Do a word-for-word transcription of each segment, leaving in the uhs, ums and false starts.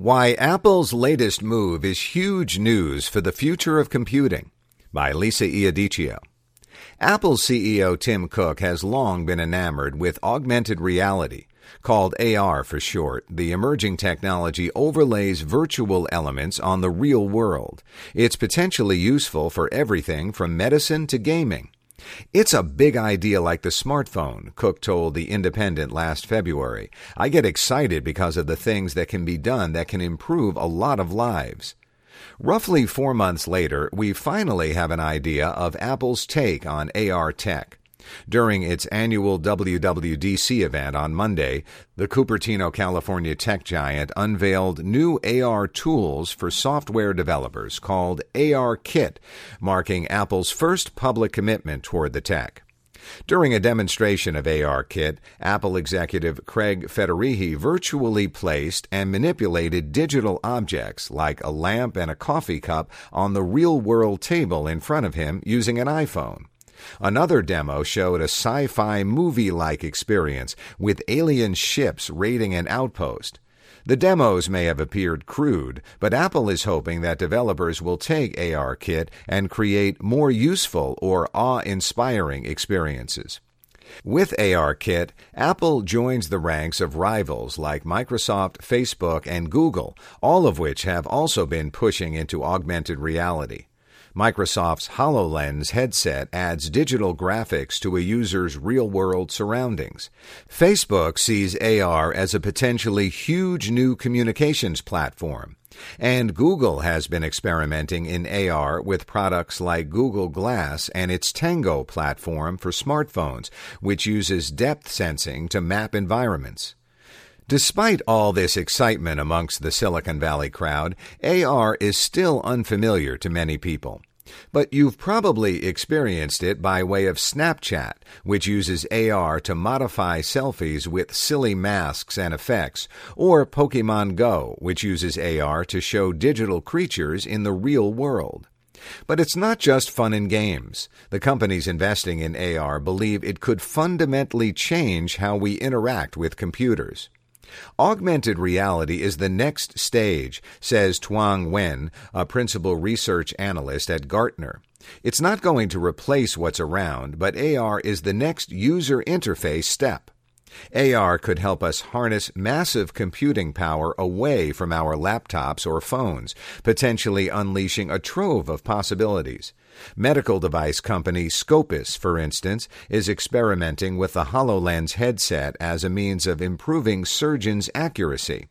Why Apple's latest move is huge news for the future of computing, by Lisa Iudicio. Apple C E O Tim Cook has long been enamored with augmented reality, called A R for short. The emerging technology overlays virtual elements on the real world. It's potentially useful for everything from medicine to gaming. It's a big idea like the smartphone, Cook told The Independent last February. I get excited because of the things that can be done that can improve a lot of lives. Roughly four months later, we finally have an idea of Apple's take on A R tech. During its annual W W D C event on Monday, the Cupertino, California tech giant unveiled new A R tools for software developers called ARKit, marking Apple's first public commitment toward the tech. During a demonstration of ARKit, Apple executive Craig Federighi virtually placed and manipulated digital objects like a lamp and a coffee cup on the real-world table in front of him using an iPhone. Another demo showed a sci-fi movie-like experience with alien ships raiding an outpost. The demos may have appeared crude, but Apple is hoping that developers will take ARKit and create more useful or awe-inspiring experiences. With ARKit, Apple joins the ranks of rivals like Microsoft, Facebook, and Google, all of which have also been pushing into augmented reality. Microsoft's HoloLens headset adds digital graphics to a user's real-world surroundings. Facebook sees A R as a potentially huge new communications platform. And Google has been experimenting in A R with products like Google Glass and its Tango platform for smartphones, which uses depth sensing to map environments. Despite all this excitement amongst the Silicon Valley crowd, A R is still unfamiliar to many people. But you've probably experienced it by way of Snapchat, which uses A R to modify selfies with silly masks and effects, or Pokemon Go, which uses A R to show digital creatures in the real world. But it's not just fun and games. The companies investing in A R believe it could fundamentally change how we interact with computers. Augmented reality is the next stage, says Tuang Nguyen, a principal research analyst at Gartner. It's not going to replace what's around, but A R is the next user interface step. A R could help us harness massive computing power away from our laptops or phones, potentially unleashing a trove of possibilities. Medical device company Scopus, for instance, is experimenting with the HoloLens headset as a means of improving surgeons' accuracy.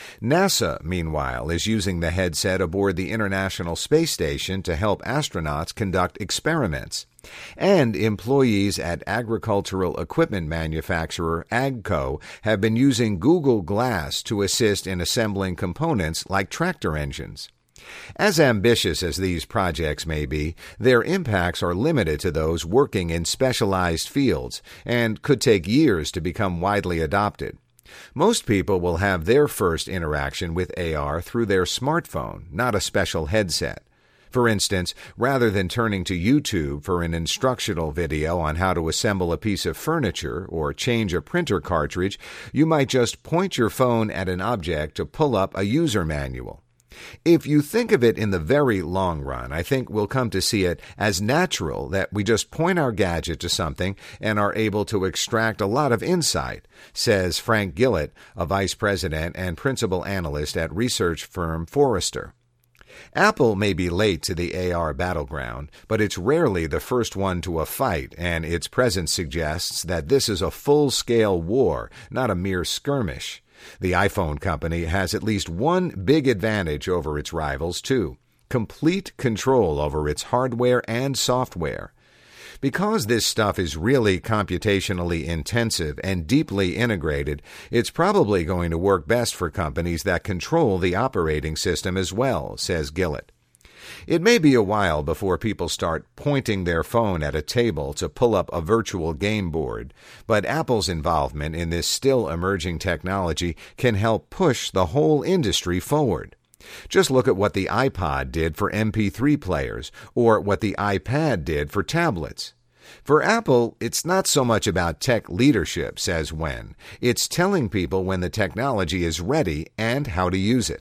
NASA, meanwhile, is using the headset aboard the International Space Station to help astronauts conduct experiments. And employees at agricultural equipment manufacturer AGCO have been using Google Glass to assist in assembling components like tractor engines. As ambitious as these projects may be, their impacts are limited to those working in specialized fields and could take years to become widely adopted. Most people will have their first interaction with A R through their smartphone, not a special headset. For instance, rather than turning to YouTube for an instructional video on how to assemble a piece of furniture or change a printer cartridge, you might just point your phone at an object to pull up a user manual. If you think of it in the very long run, I think we'll come to see it as natural that we just point our gadget to something and are able to extract a lot of insight, says Frank Gillett, a vice president and principal analyst at research firm Forrester. Apple may be late to the A R battleground, but it's rarely the first one to a fight, and its presence suggests that this is a full-scale war, not a mere skirmish. The iPhone company has at least one big advantage over its rivals, too: complete control over its hardware and software. Because this stuff is really computationally intensive and deeply integrated, it's probably going to work best for companies that control the operating system as well, says Gillett. It may be a while before people start pointing their phone at a table to pull up a virtual game board, but Apple's involvement in this still emerging technology can help push the whole industry forward. Just look at what the iPod did for M P three players, or what the iPad did for tablets. For Apple, it's not so much about tech leadership, says Nguyen. It's telling people when the technology is ready and how to use it.